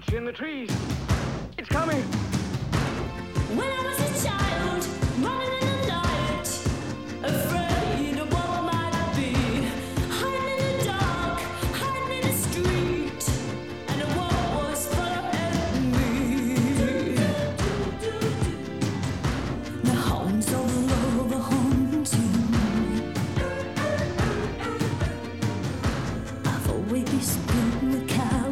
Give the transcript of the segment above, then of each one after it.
It's in the trees. It's coming. When I was a child, running in the night, afraid of what might be, hiding in the dark, hiding in the street, and the world was following me. The hounds of love are haunting me. I've always been the coward.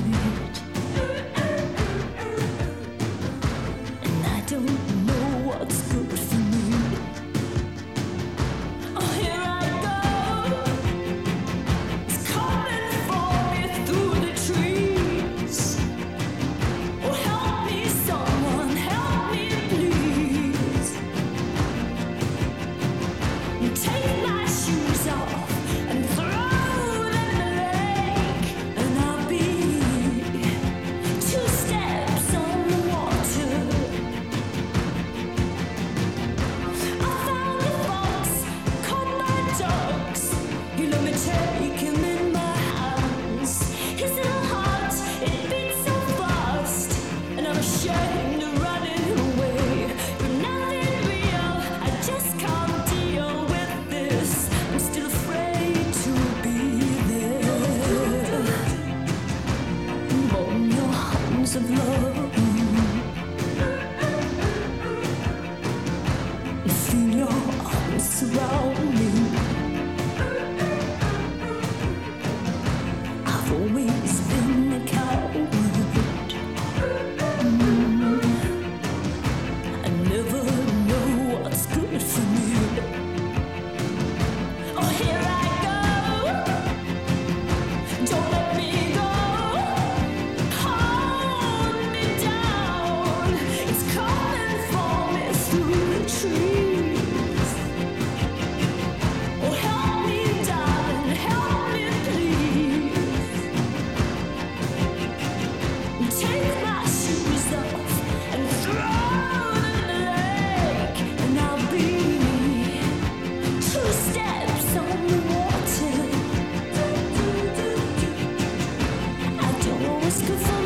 Don't know what's good for me. Oh, here I go. It's coming for me through the trees. Oh, help me, someone, help me, please. Take my shoes off and throw them in the lake, and I'll be 2 steps on the water. You let me take him in my hands. His little heart, it beats so fast, and I'm ashamed of running away. But nothing real, I just can't deal with this. I'm still afraid to be there. On your arms of love, feel your arms surround me. I've always been a coward. I never know what's good for me. Oh, here I go. Don't let me go. Hold me down. It's coming for me through the trees. Oh, help me, darling, help me, please. Take my shoes off and throw them in the lake, and I'll be 2 steps on the water. I don't know what's good for